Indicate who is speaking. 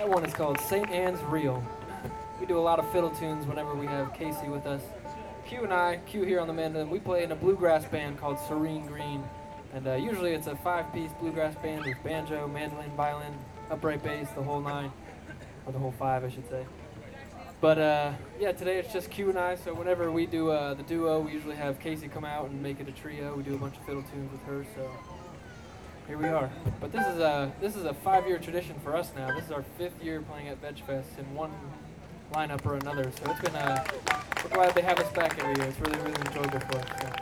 Speaker 1: That one is called St. Anne's Reel. We do a lot of fiddle tunes whenever we have Casey with us. Q here on the mandolin, we play in a bluegrass band called Serene Green. And usually it's a 5-piece bluegrass band with banjo, mandolin, violin, upright bass, the whole nine. Or the whole five, I should say. But yeah, today it's just Q and I, so whenever we do the duo, we usually have Casey come out and make it a trio. We do a bunch of fiddle tunes with her, so here we are. But this is a 5-year tradition for us now. This is our 5th year playing at VegFest in one lineup or another. So it's been we're glad they have us back every year. It's really enjoyable for us. So.